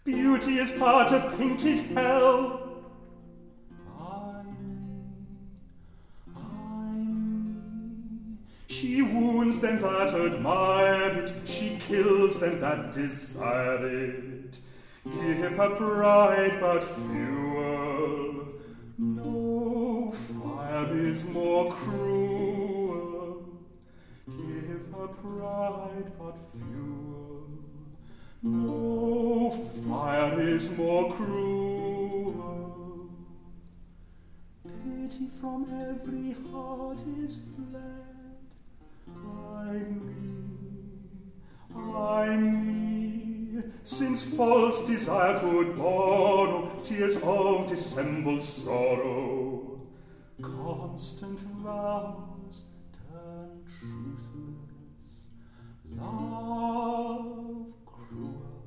Beauty is part of painted hell. She wounds them that admire it, she kills them that desire it. Give her pride but fuel, no fire is more cruel. Give her pride but fuel, no fire is more cruel. Pity from every heart is fled. I'm me, since false desire could borrow tears of dissembled sorrow. Constant vows turn truthless, love cruel,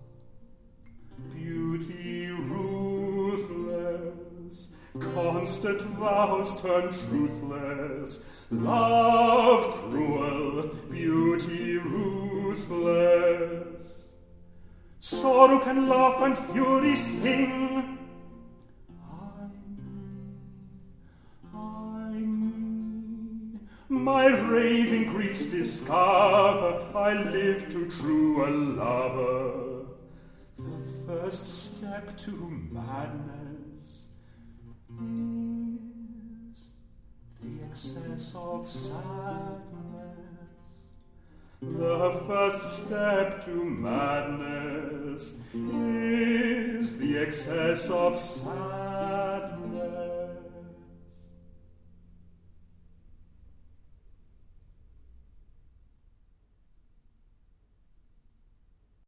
beauty ruthless. Constant vows turn truthless, love cruel, beauty ruthless. Sorrow can laugh and fury sing. I'm me. My raving griefs discover I live too true a lover. The first step to madness is the excess of sadness. The first step to madness is the excess of sadness.